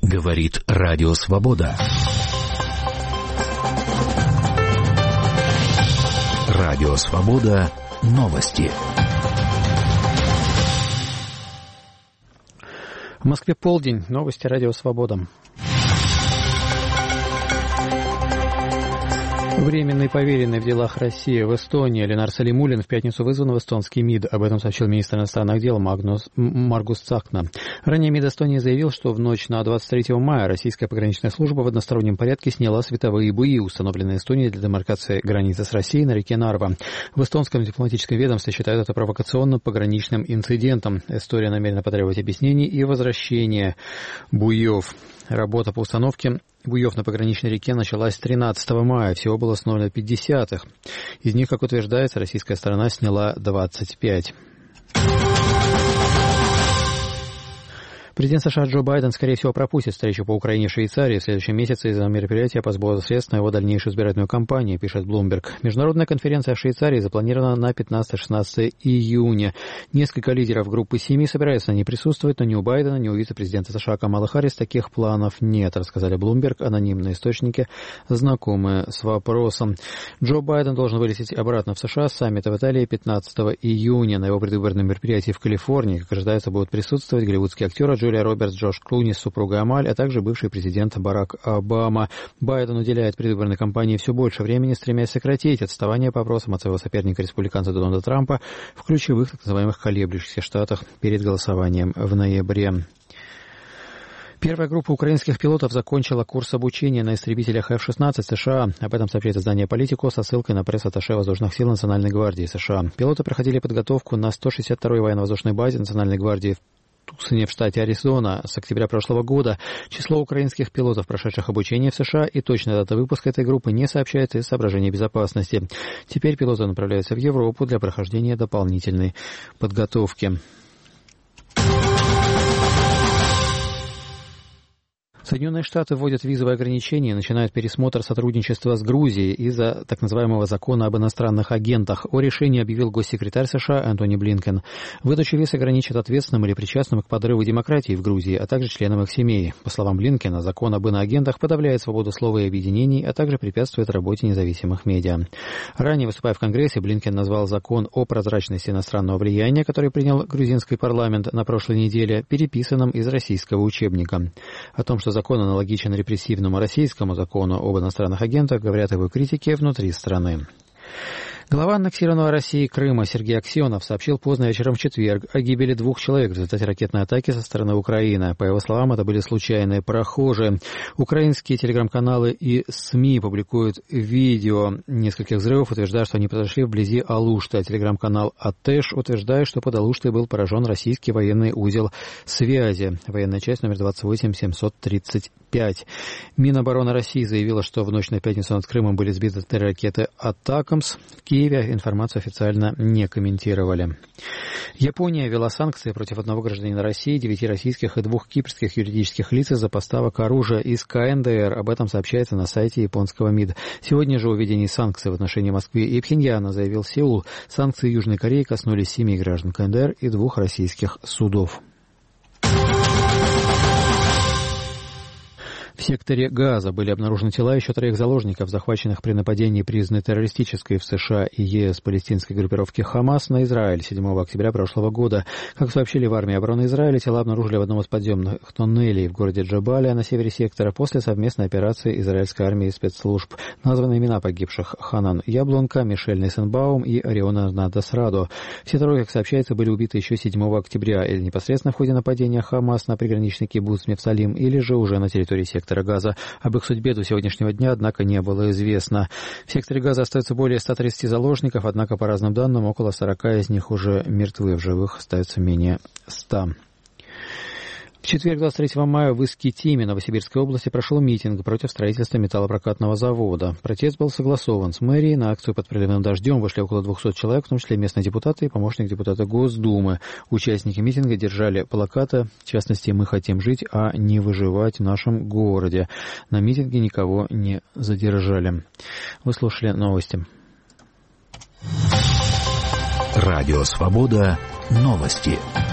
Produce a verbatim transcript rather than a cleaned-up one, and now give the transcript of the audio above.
Говорит Радио Свобода. Радио Свобода. Новости. В Москве полдень. Новости Радио Свобода. Временный поверенный в делах России в Эстонии Ленар Салимулин в пятницу вызван в эстонский МИД. Об этом сообщил министр иностранных дел Магнус, Маргус Цахна. Ранее МИД Эстонии заявил, что в ночь на двадцать третьего мая российская пограничная служба в одностороннем порядке сняла световые буи, установленные Эстонией для демаркации границы с Россией на реке Нарва. В эстонском дипломатическом ведомстве считают это провокационным пограничным инцидентом. Эстония намерена потребовать объяснений и возвращения буев. Работа по установке буев на пограничной реке началась тринадцатого мая. Всего было установлено пятьдесят их. Из них, как утверждается, российская сторона сняла двадцать пять. Президент США Джо Байден, скорее всего, пропустит встречу по Украине в Швейцарии в следующем месяце из-за мероприятия по сбору средств на его дальнейшую избирательную кампанию, пишет Bloomberg. Международная конференция в Швейцарии запланирована на пятнадцатое-шестнадцатое июня. Несколько лидеров группы семи собираются на ней присутствовать, но ни у Байдена, ни у вице-президента США Камалы Харрис таких планов нет, рассказали Bloomberg анонимные источники, знакомые с вопросом. Джо Байден должен вылететь обратно в США с саммита в Италии пятнадцатого июня. На его предвыборном мероприятии в Калифорнии, как ожидается, будут присутствовать голливудские актеры Джулия Робертс, Джош Клуни с супругой Амаль, а также бывший президент Барак Обама. Байден уделяет предвыборной кампании все больше времени, стремясь сократить отставание по опросам от своего соперника республиканца Дональда Трампа в ключевых так называемых колеблющихся штатах перед голосованием в ноябре. Первая группа украинских пилотов закончила курс обучения на истребителях эф шестнадцать США. Об этом сообщает издание «Политико» со ссылкой на пресс-атташе воздушных сил Национальной гвардии США. Пилоты проходили подготовку на сто шестьдесят второй военно-воздушной базе Национальной гвардии в Тусоне в штате Аризона с октября прошлого года. Число украинских пилотов, прошедших обучение в США, и точная дата выпуска этой группы не сообщается из соображений безопасности. Теперь пилоты направляются в Европу для прохождения дополнительной подготовки. Соединенные Штаты вводят визовые ограничения и начинают пересмотр сотрудничества с Грузией из-за так называемого закона об иностранных агентах. О решении объявил госсекретарь США Энтони Блинкен. Выдачу виз ограничат ответственным или причастным к подрыву демократии в Грузии, а также членам их семей. По словам Блинкена, закон об иноагентах подавляет свободу слова и объединений, а также препятствует работе независимых медиа. Ранее, выступая в Конгрессе, Блинкен назвал закон о прозрачности иностранного влияния, который принял грузинский парламент на прошлой неделе, переписанным из российского учебника. О том, что закон аналогичен репрессивному российскому закону об иностранных агентах, говорят его критики внутри страны. Глава аннексированного Россией Крыма Сергей Аксенов сообщил поздно вечером в четверг о гибели двух человек в результате ракетной атаки со стороны Украины. По его словам, это были случайные прохожие. Украинские телеграм-каналы и СМИ публикуют видео нескольких взрывов, утверждая, что они произошли вблизи Алушты. Телеграм-канал АТЭШ утверждает, что под Алуштой был поражен российский военный узел связи. Военная часть номер двадцать восемь семьсот тридцать пять. Минобороны России заявила, что в ночь на пятницу над Крымом были сбиты три ракеты «Атакамс». В Киеве информацию официально не комментировали. Япония ввела санкции против одного гражданина России, девяти российских и двух кипрских юридических лиц из-за поставок оружия из ка эн дэ эр. Об этом сообщается на сайте японского МИД. Сегодня же о введении санкций в отношении Москвы и Пхеньяна заявил Сеул. Санкции Южной Кореи коснулись семи граждан ка эн дэ эр и двух российских судов. В секторе Газа были обнаружены тела еще троих заложников, захваченных при нападении, признанной террористической в США и е эс палестинской группировки «Хамас» на Израиль седьмого октября прошлого года. Как сообщили в армии обороны Израиля, тела обнаружили в одном из подземных тоннелей в городе Джабалия на севере сектора после совместной операции израильской армии и спецслужб. Названы имена погибших: Ханан Яблонка, Мишель Нейсенбаум и Ориона Надасрадо. Все трое, как сообщается, были убиты еще седьмого октября, или непосредственно в ходе нападения «Хамас» на приграничный кибуц Мефсалим, или же уже на территории сектора Газа. Об их судьбе до сегодняшнего дня, однако, не было известно. В секторе Газа остается более ста тридцати заложников, однако, по разным данным, около сорока из них уже мертвы. В живых остается менее ста. В четверг, двадцать третьего мая, в Искитиме Новосибирской области прошел митинг против строительства металлопрокатного завода. Протест был согласован с мэрией. На акцию под проливным дождем вышли около двухсот человек, в том числе местные депутаты и помощник депутата Госдумы. Участники митинга держали плакаты, в частности, «Мы хотим жить, а не выживать в нашем городе». На митинге никого не задержали. Вы слушали новости. Радио Свобода. Новости.